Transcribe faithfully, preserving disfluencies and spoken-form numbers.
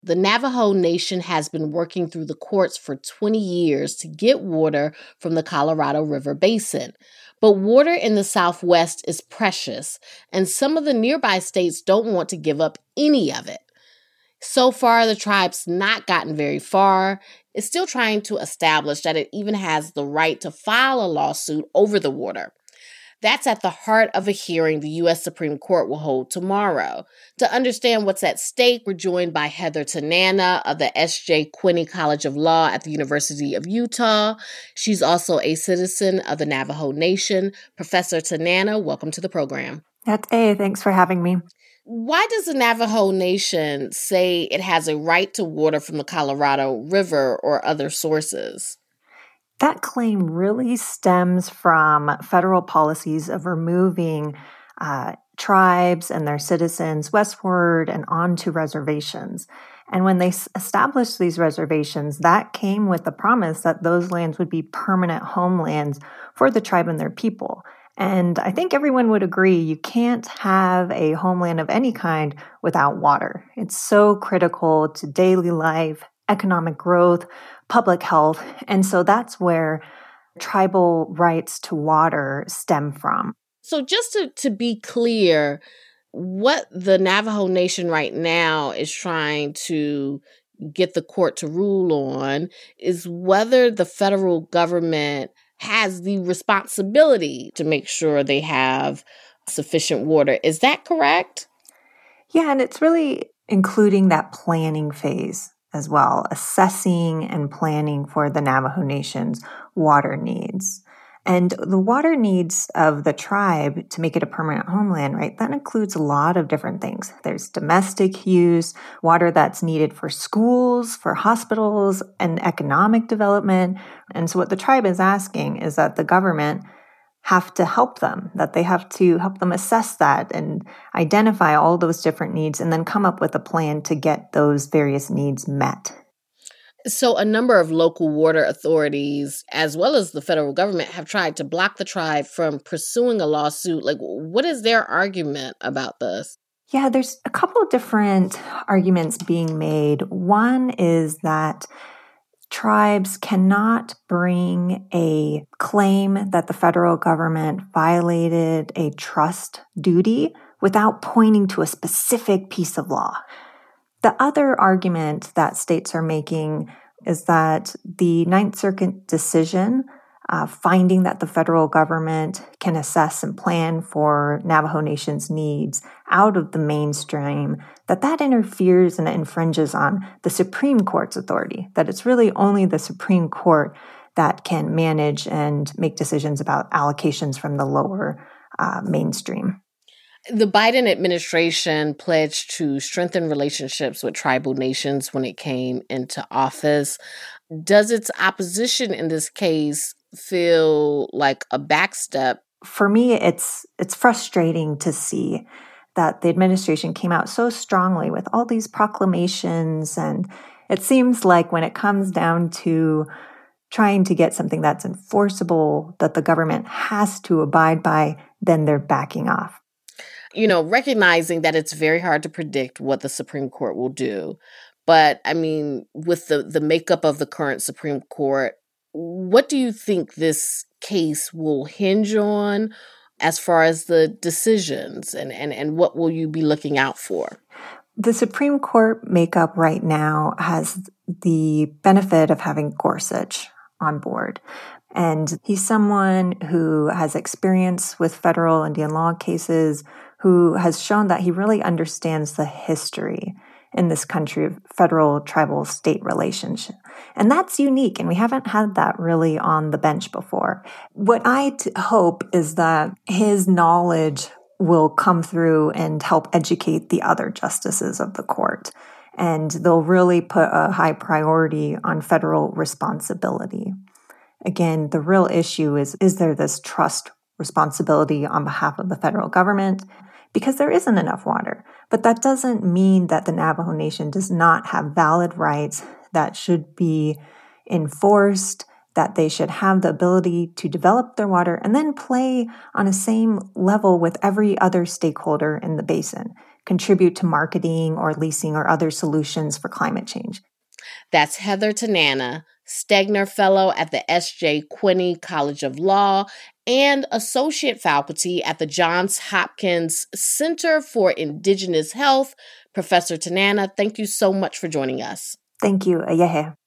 The Navajo Nation has been working through the courts for twenty years to get water from the Colorado River Basin. But water in the Southwest is precious, and some of the nearby states don't want to give up any of it. So far, the tribe's not gotten very far. It's still trying to establish that it even has the right to file a lawsuit over the water. That's at the heart of a hearing the U S Supreme Court will hold tomorrow. To understand what's at stake, we're joined by Heather Tanana of the S J Quinney College of Law at the University of Utah. She's also a citizen of the Navajo Nation. Professor Tanana, welcome to the program. Hey, thanks for having me. Why does the Navajo Nation say it has a right to water from the Colorado River or other sources? That claim really stems from federal policies of removing uh, tribes and their citizens westward and onto reservations. And when they s- established these reservations, that came with the promise that those lands would be permanent homelands for the tribe and their people. And I think everyone would agree you can't have a homeland of any kind without water. It's so critical to daily life, economic growth, public health. And so that's where tribal rights to water stem from. So just to, to be clear, what the Navajo Nation right now is trying to get the court to rule on is whether the federal government has the responsibility to make sure they have sufficient water. Is that correct? Yeah, and it's really including that planning phase as well, assessing and planning for the Navajo Nation's water needs. And the water needs of the tribe to make it a permanent homeland, right? That includes a lot of different things. There's domestic use, water that's needed for schools, for hospitals, and economic development. And so what the tribe is asking is that the government have to help them, that they have to help them assess that and identify all those different needs and then come up with a plan to get those various needs met. So a number of local water authorities, as well as the federal government, have tried to block the tribe from pursuing a lawsuit. Like, what is their argument about this? Yeah, there's a couple of different arguments being made. One is that tribes cannot bring a claim that the federal government violated a trust duty without pointing to a specific piece of law. The other argument that states are making is that the Ninth Circuit decision uh, finding that the federal government can assess and plan for Navajo Nation's needs out of the mainstream, that that interferes and infringes on the Supreme Court's authority, that it's really only the Supreme Court that can manage and make decisions about allocations from the lower uh, mainstream. The Biden administration pledged to strengthen relationships with tribal nations when it came into office. Does its opposition in this case feel like a backstep? For me, it's it's frustrating to see that the administration came out so strongly with all these proclamations, and it seems like when it comes down to trying to get something that's enforceable, that the government has to abide by, then they're backing off. You know, recognizing that it's very hard to predict what the Supreme Court will do. But, I mean, with the, the makeup of the current Supreme Court, what do you think this case will hinge on as far as the decisions, and, and, and what will you be looking out for? The Supreme Court makeup right now has the benefit of having Gorsuch on board. And he's someone who has experience with federal Indian law cases, who has shown that he really understands the history in this country of federal, tribal, state relationship. And that's unique, and we haven't had that really on the bench before. What I t- hope is that his knowledge will come through and help educate the other justices of the court. And they'll really put a high priority on federal responsibility. Again, the real issue is, is there this trust responsibility on behalf of the federal government? Because there isn't enough water. But that doesn't mean that the Navajo Nation does not have valid rights that should be enforced, that they should have the ability to develop their water and then play on a same level with every other stakeholder in the basin. contribute to marketing or leasing or other solutions for climate change. That's Heather Tanana, Stegner Fellow at the S J Quinney College of Law and Associate Faculty at the Johns Hopkins Center for Indigenous Health. Professor Tanana, thank you so much for joining us. Thank you. Ayehe.